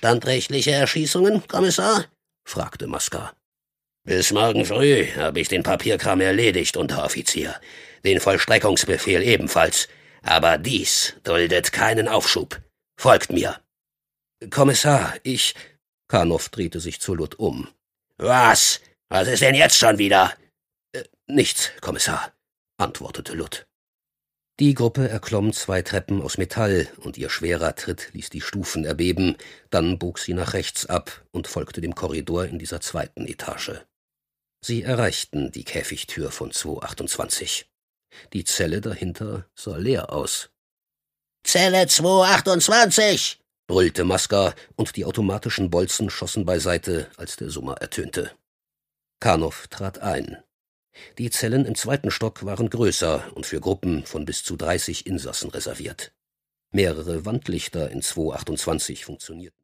Standrechtliche Erschießungen, Kommissar?« fragte Maska. »Bis morgen früh habe ich den Papierkram erledigt, Unteroffizier. Den Vollstreckungsbefehl ebenfalls. Aber dies duldet keinen Aufschub. Folgt mir.« »Kommissar, ich...« Karnow drehte sich zu Lutt um. »Was? Was ist denn jetzt schon wieder?« »Nichts, Kommissar«, antwortete Lutt. Die Gruppe erklomm 2 Treppen aus Metall, und ihr schwerer Tritt ließ die Stufen erbeben. Dann bog sie nach rechts ab und folgte dem Korridor in dieser 2. Etage. Sie erreichten die Käfigtür von 228. Die Zelle dahinter sah leer aus. »Zelle 228«, brüllte Maska, und die automatischen Bolzen schossen beiseite, als der Summer ertönte. Karnow trat ein. Die Zellen im 2. Stock waren größer und für Gruppen von bis zu 30 Insassen reserviert. Mehrere Wandlichter in 228 funktionierten.